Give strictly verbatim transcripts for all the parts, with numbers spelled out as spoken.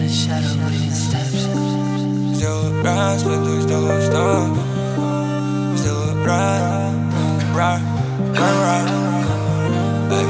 Сделаю раз, пойду сделаю сто. Сделаю раз, раз, раз, раз.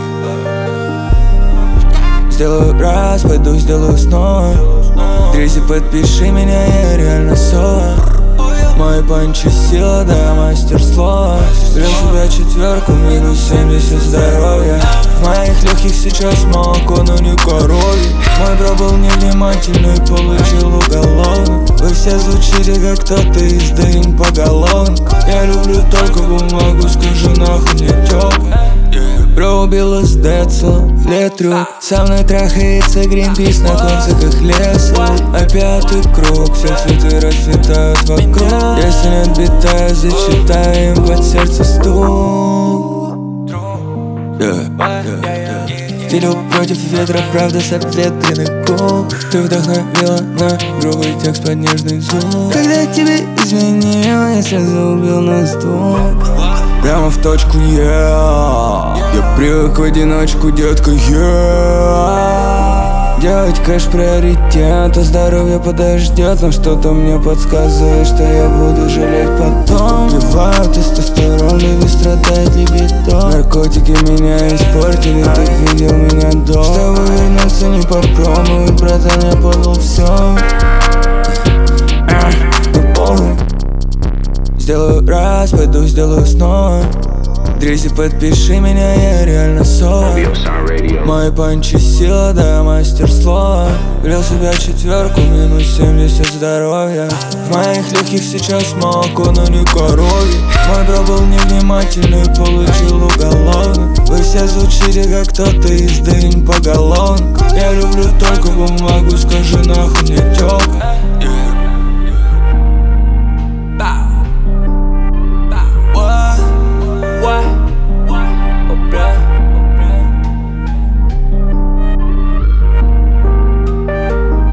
Сделаю раз, пойду сделаю снова. Дрези, подпиши меня, я реально соло. Мой панчи сила, да, мастер слова. Стрел себя четверку, минус семьдесят здоровья. В моих легких сейчас молоко, но не коровье. Мой бро был невнимательный, получил уголовно. Вы все звучите, как кто-то из дым поголовно. Я люблю только бумагу, скажи нахуй мне тёплый. Бро убил из Децла, летрю. Со мной трахается Гринпис на конциках леса. А пятый круг, все цветы расцветают вокруг. Если нет бита, зачитаю им под сердце стук. yeah, yeah, yeah. Стилю против ветра, правда с обветренный кул. Ты вдохновила на грубый текст под нежный звук. Когда тебе изменил, я сразу убил на стул. Прямо в точку, yeah. Я привык в одиночку, детка, yeah. Делать кэш приоритет, а здоровье подождет. Но что-то мне подсказывает, что я буду жалеть потом. Убиваю тестостерон, либо страдает либидо. Наркотики меня испортили, ты видел меня до. Чтобы вернуться не попробовать, братан, я подал все. Сделаю раз, пойду сделаю снова. Дрези, подпиши меня, я реально соло. Мой панчи сила, да, мастер слова. Влил себя четверку, минус семьдесят здоровья. В моих легких сейчас молоко, но не коровье. Мой бро был невнимательный, получил уголовно. Вы все звучите, как кто-то из дынь поголовно. Я люблю только бумагу, скажи нахуй мне тёплый.